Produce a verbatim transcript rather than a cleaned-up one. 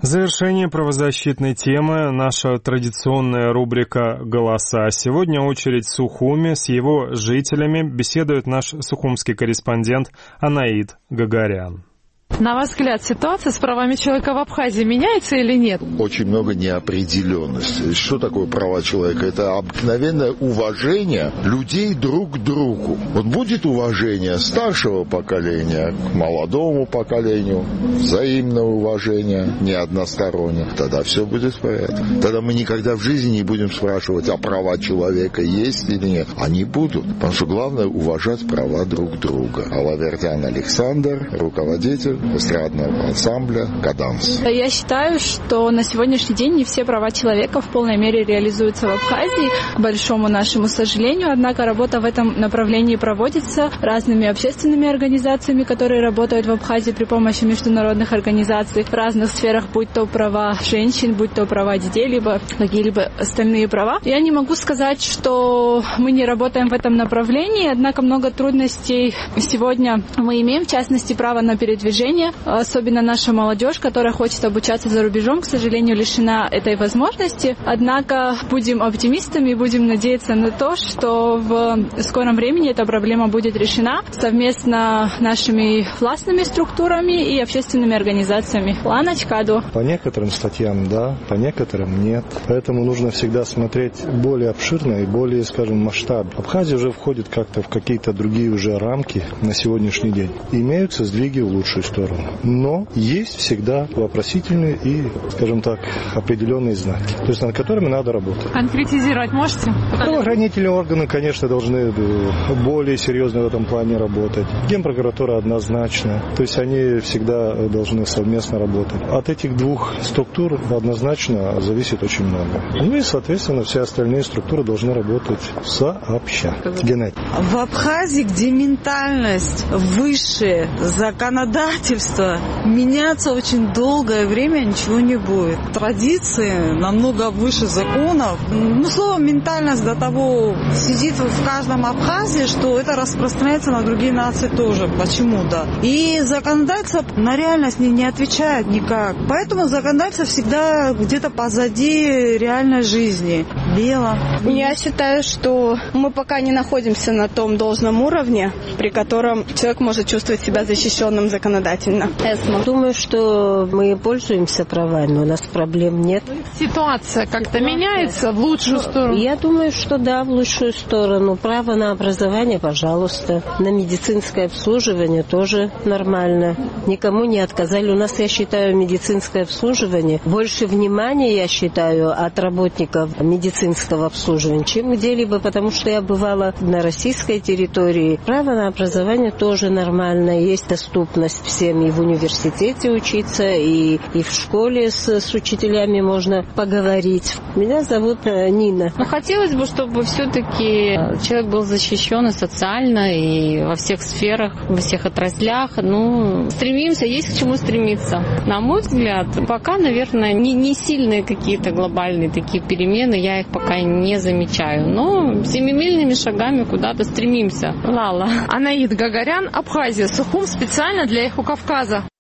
В завершение правозащитной темы наша традиционная рубрика «Голоса». Сегодня очередь в Сухуми. С его жителями беседует наш сухумский корреспондент Анаид Гагарян. На ваш взгляд, ситуация с правами человека в Абхазии меняется или нет? Очень много неопределенности. Что такое права человека? Это обыкновенное уважение людей друг к другу. Вот будет уважение старшего поколения к молодому поколению, взаимное уважение, не одностороннее, тогда все будет в порядке. Тогда мы никогда в жизни не будем спрашивать, а права человека есть или нет. Они будут, потому что главное уважать права друг друга. Алавердян Александр, руководитель эстрадного ансамбля «Каданс». Я считаю, что на сегодняшний день не все права человека в полной мере реализуются в Абхазии, к большому нашему сожалению. Однако работа в этом направлении проводится разными общественными организациями, которые работают в Абхазии при помощи международных организаций в разных сферах, будь то права женщин, будь то права детей, либо какие-либо остальные права. Я не могу сказать, что мы не работаем в этом направлении, однако много трудностей сегодня мы имеем, в частности, право на передвижение. Особенно наша молодежь, которая хочет обучаться за рубежом, к сожалению, лишена этой возможности. Однако будем оптимистами и будем надеяться на то, что в скором времени эта проблема будет решена совместно нашими властными структурами и общественными организациями. Ланочкаду. По некоторым статьям да, по некоторым нет. Поэтому нужно всегда смотреть более обширно и более, скажем, масштаб. Абхазия уже входит как-то в какие-то другие уже рамки на сегодняшний день. Имеются сдвиги в лучшую сторону. Но есть всегда вопросительные и, скажем так, определенные знаки, то есть над которыми надо работать. Конкретизировать можете? Правоохранительные органы, конечно, должны более серьезно в этом плане работать. Генпрокуратура однозначно. То есть они всегда должны совместно работать. От этих двух структур однозначно зависит очень много. Ну и, соответственно, все остальные структуры должны работать сообща. Геннадий. В Абхазии, где ментальность выше законодательства, меняться очень долгое время ничего не будет. Традиции намного выше законов. Ну, слово «ментальность» до того сидит в каждом Абхазии, что это распространяется на другие нации тоже почему-то. И законодательство на реальность не, не отвечает никак. Поэтому законодательство всегда где-то позади реальной жизни. Бело. Я считаю, что мы пока не находимся на том должном уровне, при котором человек может чувствовать себя защищенным законодательно. Эсма. Думаю, что мы пользуемся правами, у нас проблем нет. Ситуация как-то Ситуация. меняется в лучшую сторону? Я думаю, что да, в лучшую сторону. Право на образование, пожалуйста. На медицинское обслуживание тоже нормально. Никому не отказали. У нас, я считаю, медицинское обслуживание. Больше внимания, я считаю, от работников медицинского обслуживания, чем где-либо, потому что я бывала на российской территории. Право на образование тоже нормально. Есть доступность всем и в университете учиться, и, и в школе с, с учителями можно поговорить. Меня зовут Нина. Ну, хотелось бы, чтобы все-таки человек был защищен и социально, и во всех сферах, во всех отраслях. Ну, стремимся, есть к чему стремиться. На мой взгляд, пока, наверное, не, не сильные какие-то глобальные такие перемены, я их пока не замечаю. Но семимильными шагами куда-то стремимся. Лала. Анаид Гагарян, Абхазия, Сухум, специально для Эхо Кавказа.